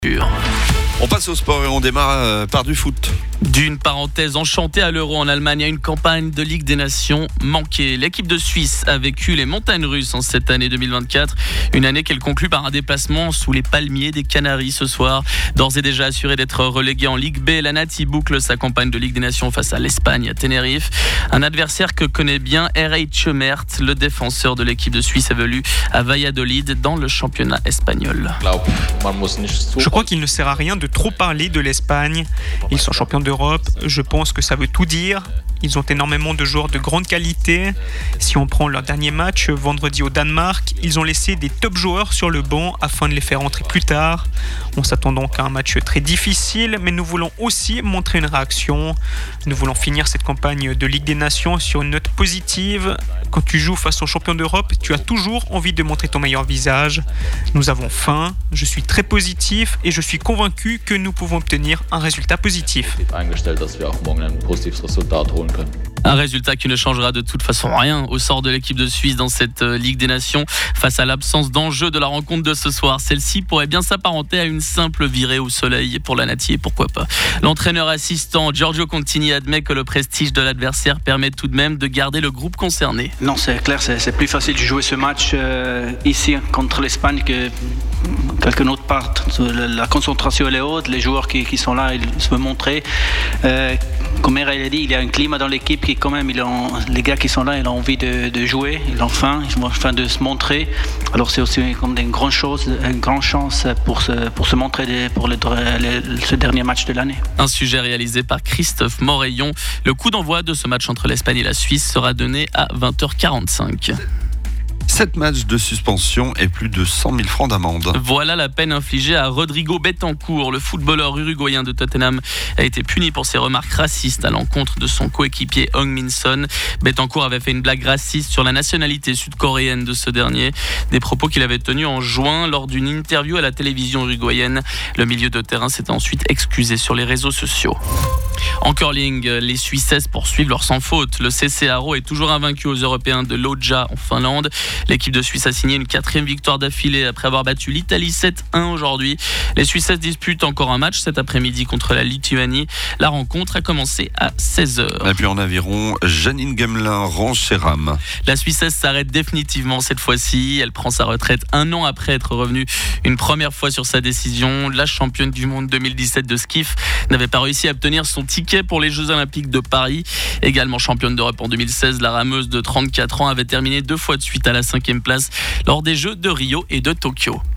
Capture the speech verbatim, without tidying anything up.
On passe au sport et on démarre par du foot. D'une parenthèse enchantée à l'Euro en Allemagne à une campagne de Ligue des Nations manquée. L'équipe de Suisse a vécu les montagnes russes en cette année deux mille vingt-quatre. Une année qu'elle conclut par un déplacement sous les palmiers des Canaries ce soir. D'ores et déjà assurée d'être reléguée en Ligue B, la Nati boucle sa campagne de Ligue des Nations face à l'Espagne à Tenerife. Un adversaire que connaît bien R H Schemert, le défenseur de l'équipe de Suisse évolue à Valladolid dans le championnat espagnol. Je crois qu'il ne sert à rien de trop parler de l'Espagne. Ils sont champions d'Europe. Je pense que ça veut tout dire. Ils ont énormément de joueurs de grande qualité. Si on prend leur dernier match vendredi au Danemark, ils ont laissé des top joueurs sur le banc afin de les faire entrer plus tard. On s'attend donc à un match très difficile, mais nous voulons aussi montrer une réaction. Nous voulons finir cette campagne de Ligue des Nations sur une note positive. Quand tu joues face aux champions d'Europe, tu as toujours envie de montrer ton meilleur visage. Nous avons faim, je suis très positif et je suis convaincu que nous pouvons obtenir un résultat positif. Un résultat qui ne changera de toute façon rien au sort de l'équipe de Suisse dans cette Ligue des Nations face à l'absence d'enjeu de la rencontre de ce soir. Celle-ci pourrait bien s'apparenter à une simple virée au soleil pour la Nati et pourquoi pas. L'entraîneur assistant Giorgio Contini admet que le prestige de l'adversaire permet tout de même de garder le groupe concerné. Non, c'est clair, c'est, c'est plus facile de jouer ce match euh, ici contre l'Espagne que quelque autre part. La concentration elle est haute, les joueurs qui, qui sont là, ils se veulent montrer. Euh, Comme il a dit, il y a un climat dans l'équipe qui, quand même, ils ont, les gars qui sont là, ils ont envie de, de jouer, ils ont faim, ils ont faim de se montrer. Alors c'est aussi comme une grande chose, une grande chance pour se, pour se montrer pour le, le, ce dernier match de l'année. Un sujet réalisé par Christophe Moreillon. Le coup d'envoi de ce match entre l'Espagne et la Suisse sera donné à vingt heures quarante-cinq. sept matchs de suspension et plus de cent mille francs d'amende. Voilà la peine infligée à Rodrigo Betancourt. Le footballeur uruguayen de Tottenham a été puni pour ses remarques racistes à l'encontre de son coéquipier Heung-min Son. Betancourt avait fait une blague raciste sur la nationalité sud-coréenne de ce dernier. Des propos qu'il avait tenus en juin lors d'une interview à la télévision uruguayenne. Le milieu de terrain s'est ensuite excusé sur les réseaux sociaux. En curling, les Suisses poursuivent leur sans faute. Le C C Aro est toujours invaincu aux Européens de Loja en Finlande. L'équipe de Suisse a signé une quatrième victoire d'affilée après avoir battu l'Italie sept un aujourd'hui. Les Suisses disputent encore un match cet après-midi contre la Lituanie. La rencontre a commencé à seize heures. Et puis en aviron, Janine Gemelin range ses rames. La Suissesse s'arrête définitivement cette fois-ci. Elle prend sa retraite un an après être revenue une première fois sur sa décision. La championne du monde deux mille dix-sept de skiff n'avait pas réussi à obtenir son ticket pour les Jeux Olympiques de Paris. Également championne d'Europe en deux mille seize, la rameuse de trente-quatre ans avait terminé deux fois de suite à la cinquième place lors des Jeux de Rio et de Tokyo.